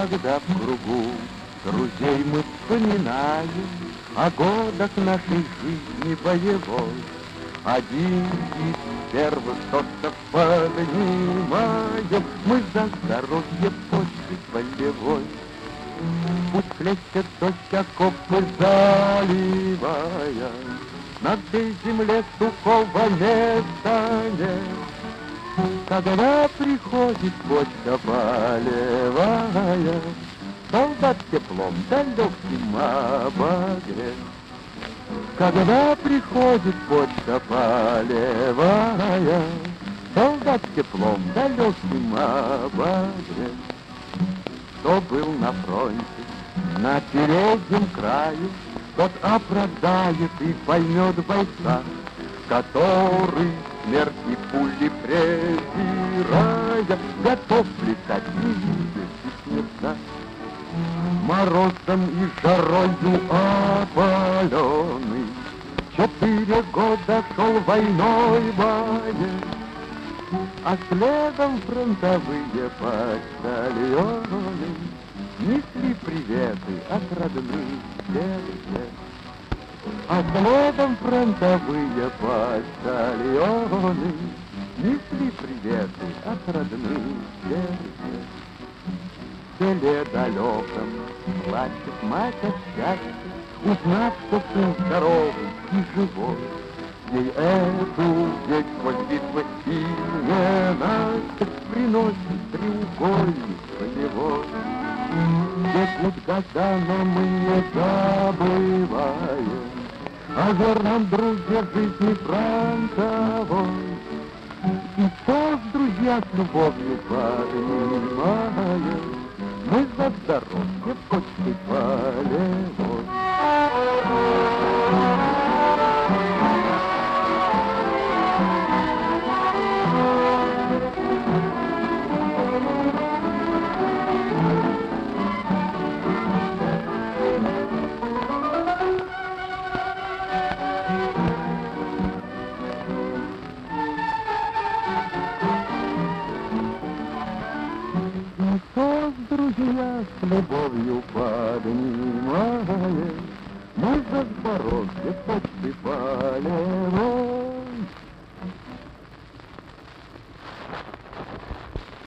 Когда в кругу друзей мы вспоминаем о годах нашей жизни боевой, один из первых тостов поднимаем мы за здоровье почты полевой. Пусть хлещет дождь окопы заливая, на всей земле сухого места нет. Когда приходит почта полевая, солдат теплом да легким обогрет. Когда приходит почта полевая, солдат теплом да легким обогрет. Кто был на фронте, на переднем краю, тот оправдает и поймет бойца, который смерти пули презирая, готов плясать, не видя стесняться. Морозом и жарою опаленный 4 года шел войной боец, а следом фронтовые почтальоны несли приветы от родных сердец. А следом фронтовые почтальоны несли приветы от родных сердец. В селе далеком плачет мать от счастья, узнав, что сын здоровый и живой. Ей эту весть сквозь битвы и ненастье приносит треугольник полевой. Текут года, но мы не забываем о верном друге жизни фронтовой. И тост, друзья, с любовью поднимаем мы за здоровье почты полевой. Друзья, с любовью поднимаем мы за здоровье почты полевой.